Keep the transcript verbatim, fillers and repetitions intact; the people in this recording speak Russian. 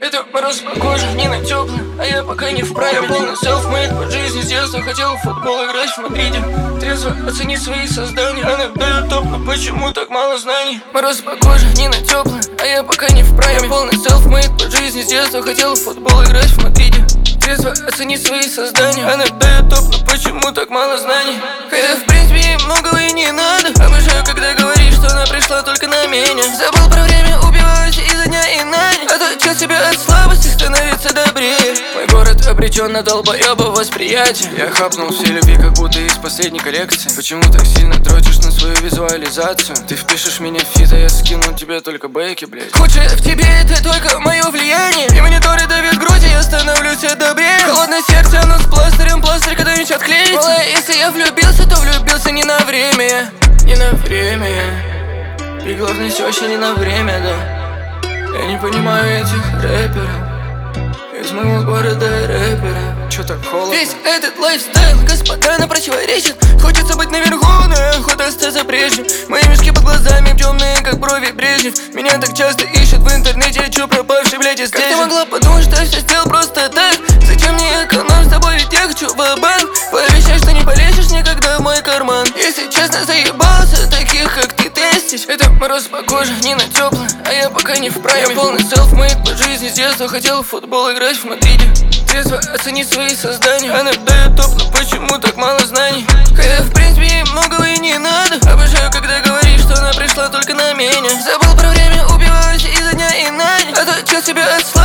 Это мороз по коже, не на теплый, а я пока не вправе. Я полный селфмейд по жизни, с детства хотел в футбол играть в Мадриде. Трезво оцени свои создания, она дает топ, но почему так мало знаний? Мороз по коже, не на теплый, а я пока не вправе. Я полный селфмейд по жизни, с детства хотел в футбол играть в Мадриде. Трезво оцени свои создания, она дает топ, но почему так мало знаний? Хотя в принципе ей многого и не надо. Обожаю, когда говоришь, что она пришла только на меня. Забыл про время, убиваюсь изо дня и на день. Отучил себя от слабости, становится добрее. Мой город обречен на долбоеба восприятие. Я хапнул все любви, как будто из последней коллекции. Почему так сильно дрочишь на свою визуализацию? Ты впишешь меня в фит, а я скину тебе только бейки, блядь. Худшее в тебе это только мое влияние. И мониторы давят грудь, и я становлюсь добрее. Холодное сердце, оно с пластырем, пластырь когда-нибудь отклеится. Мало, если я влюбился, то влюбился не на время. Не на время. И главное, все вообще не на время, да. Я не понимаю этих рэперов. Из моего города рэпера. Чё так холодно? Весь этот лайфстайл, господа, на противоречит. Хочется быть наверху, но охота остаться прежним. Мои мешки под глазами темные, как брови Брежнев. Меня так часто ищут в интернете, чё пропавший, блядь, и здесь. Как ты могла подумать, что я все сделал просто так? Зачем мне эконом с тобой, ведь я хочу ва-банк. Пообещай, что не полезешь никогда в мой карман. Если честно, заебался таких, как ты, тестить. Это мороз по коже, не на теплый, а я пока не вправе. Я полный селфмейд по жизни, с детства хотел в футбол играть в Мадриде. Трезво оцени свои создания, она дает топ, но почему так мало знаний? Хотя в принципе ей многого и не надо. Обожаю, когда говоришь, что она пришла только на меня. Забыл про время, убиваюсь изо дня и на день. Отучил себя от